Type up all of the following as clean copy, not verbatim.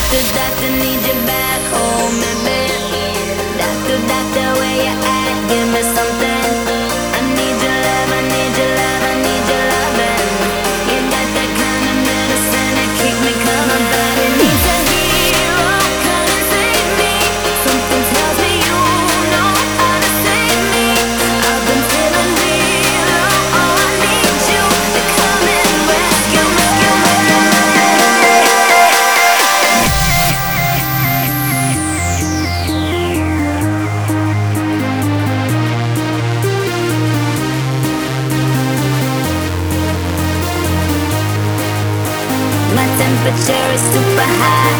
Doctor, need you back home, baby. Doctor, where you at? Give me something. I need your love, I need your love, I need your loving. You got that kind of medicine that keep me coming back. I need a hero, come and save me. Something tells me you know how to save me. I've been feeling real low, oh I need you to come and rescue me. My temperature is super high.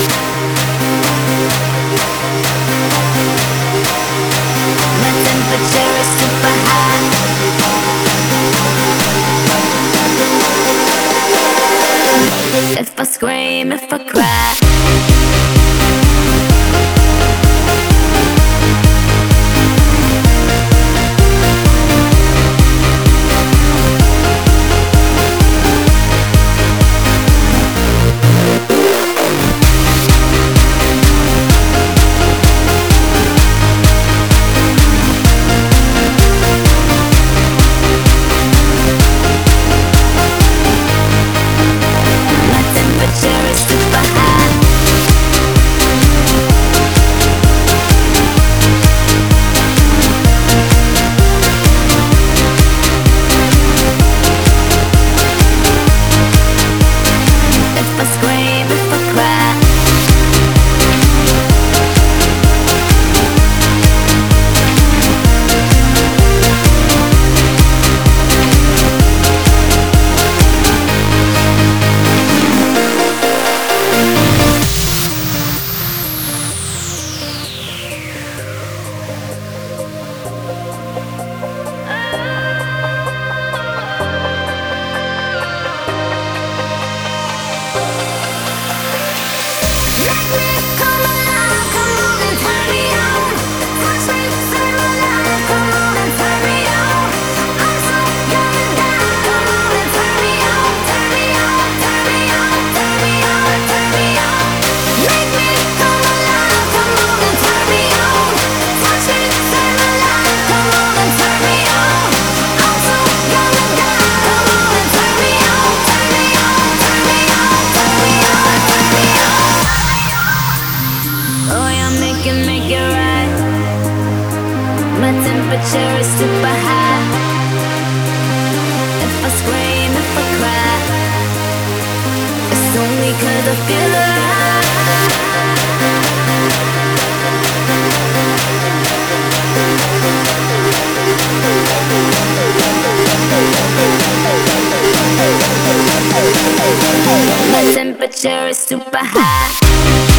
My temperature is super high. If I scream, if I cry, my temperature is super high. If I scream, if I cry, make me come alive, come on and turn me on. Touch me, save my life, come on and turn me on. I'm so young and down, come on and turn me on, turn me on, turn me on, turn me on, turn me on. Make me come alive, come on and turn me on. Touch me, save my life, come on and turn me on. I'm so young and down, come on and turn me on, turn me on, turn me on, turn me on, turn me on. Oh, yeah, make it right. My temperature is super high. If I scream, if I cry, it's only 'cause I feel alive. My temperature is super high.